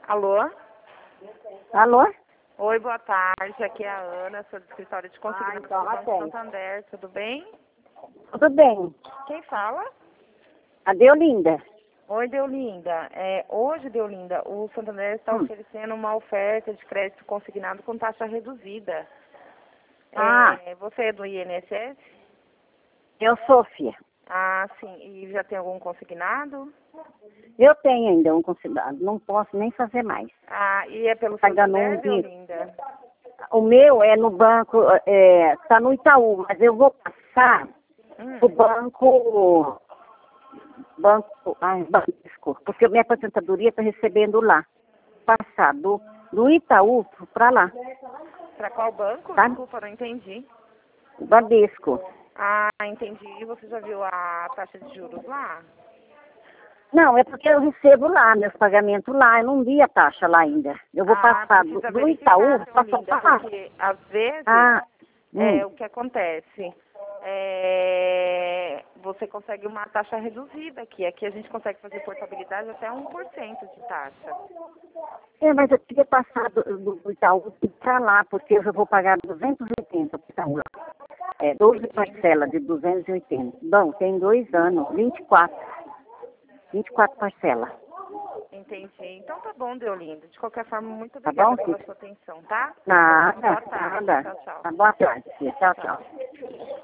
Alô? Alô? Oi, boa tarde. Aqui é a Ana, sou do escritório de consignação do Banco Santander. Tudo bem? Tudo bem. Quem fala? A Deolinda. Oi, Deolinda. Hoje, Deolinda, o Santander está oferecendo uma oferta de crédito consignado com taxa reduzida. Você é do INSS? Eu sou, filha. Ah, sim. E já tem algum consignado? Eu tenho ainda um consignado. Não posso nem fazer mais. Ah, e é pelo Pagando Santander, Deolinda? O meu é no banco, está no Itaú, mas eu vou passar o Bradesco, porque minha aposentadoria está recebendo lá. Passar do Itaú para lá. Para qual banco? Tá? Desculpa, não entendi. Bradesco. Ah, entendi. E você já viu a taxa de juros lá? Não, é porque eu recebo lá, meus pagamentos lá, eu não vi a taxa lá ainda. Eu vou passar Precisa do verificar, Itaú para Deolinda, passar. porque às vezes o que acontece você consegue uma taxa reduzida aqui. Aqui a gente consegue fazer portabilidade até 1% de taxa. Mas eu queria passar do Itaú para lá, porque eu já vou pagar 280 para o Itaú lá. 12 parcelas de 280. Bom, tem 2 anos, 24 parcelas. Entendi. Então tá bom, Deolinda. De qualquer forma, muito Tá obrigada bom, pela filha? sua atenção, tá? Nada, Boa tarde. nada. Tchau, tchau. Tá, boa tarde, filha. Tchau, tchau.